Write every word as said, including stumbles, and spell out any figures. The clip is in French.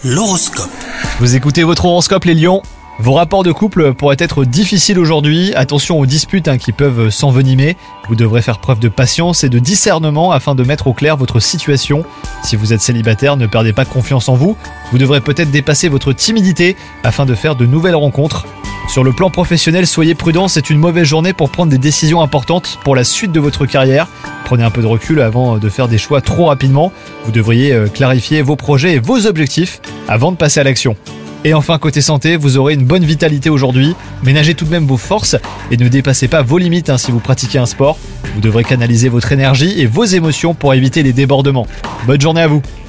L'horoscope. Vous écoutez votre horoscope les lions. Vos rapports de couple pourraient être difficiles aujourd'hui. Attention aux disputes hein, qui peuvent s'envenimer. Vous devrez faire preuve de patience et de discernement afin de mettre au clair votre situation. Si vous êtes célibataire, ne perdez pas confiance en vous. Vous devrez peut-être dépasser votre timidité afin de faire de nouvelles rencontres. Sur le plan professionnel, soyez prudent, c'est une mauvaise journée pour prendre des décisions importantes pour la suite de votre carrière. Prenez un peu de recul avant de faire des choix trop rapidement. Vous devriez clarifier vos projets et vos objectifs avant de passer à l'action. Et enfin, côté santé, vous aurez une bonne vitalité aujourd'hui. Ménagez tout de même vos forces et ne dépassez pas vos limites hein, si vous pratiquez un sport. Vous devrez canaliser votre énergie et vos émotions pour éviter les débordements. Bonne journée à vous!